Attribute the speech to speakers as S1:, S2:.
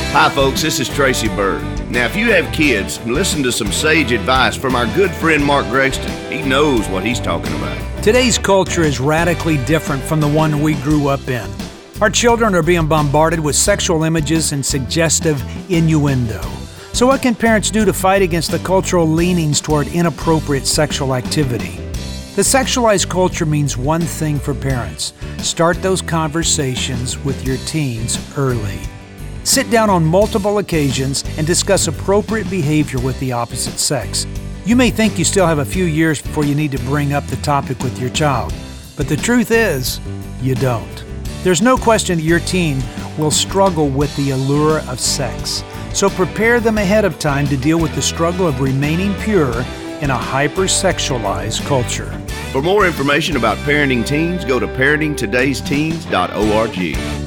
S1: Hi folks, this is Tracy Bird. Now if you have kids, listen to some sage advice from our good friend Mark Gregston. He knows what he's talking about.
S2: Today's culture is radically different from the one we grew up in. Our children are being bombarded with sexual images and suggestive innuendo. So what can parents do to fight against the cultural leanings toward inappropriate sexual activity? The sexualized culture means one thing for parents: start those conversations with your teens early. Sit down on multiple occasions and discuss appropriate behavior with the opposite sex. You may think you still have a few years before you need to bring up the topic with your child, but the truth is, you don't. There's no question that your teen will struggle with the allure of sex, so prepare them ahead of time to deal with the struggle of remaining pure in a hypersexualized culture.
S1: For more information about parenting teens, go to parentingtodaysteens.org.